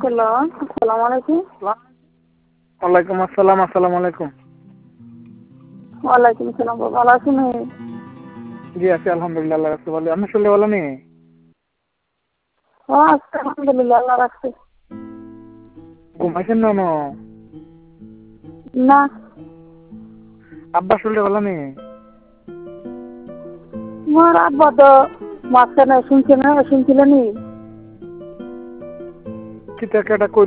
করলাম। আসসালামু আলাইকুম। ওয়ালাইকুম আসসালাম। আসসালামু আলাইকুম। ওয়ালাইকুম আসসালাম। ভালো আছেন? জি আছি আলহামদুলিল্লাহ, আল্লাহ রাখছে ভালো। আপনি শুনলে ভালো নেই? আজকে আলহামদুলিল্লাহ আল্লাহ রাখছে। ঘুমাইছেন না? না, আব্বা শুনলে ভালো নেই? তোমার আব্বা তো মাঝখানে শুনছিলেন। কি তো একটা